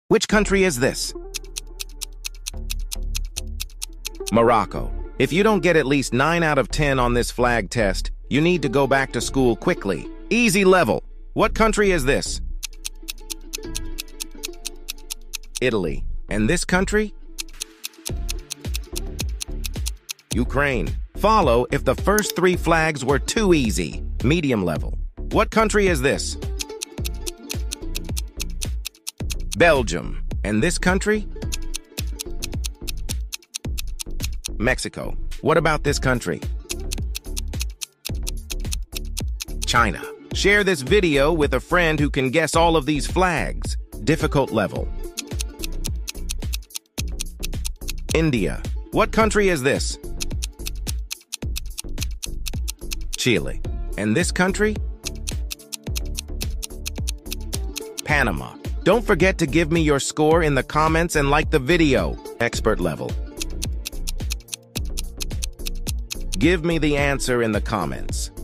Which country is this? Morocco. If you don't get at least 9 out of 10 on this flag test, you need to go back to school quickly. Easy level. What country is this? Italy. And this country? Ukraine. Follow if the first 3 flags were too easy. Medium level. What country is this? Belgium. And this country? Mexico. What about this country? China. Share this video with a friend who can guess all of these flags. Difficult level. India. What country is this? Chile. And this country? Panama. Don't forget to give me your score in the comments and like the video. Expert level. Give me the answer in the comments.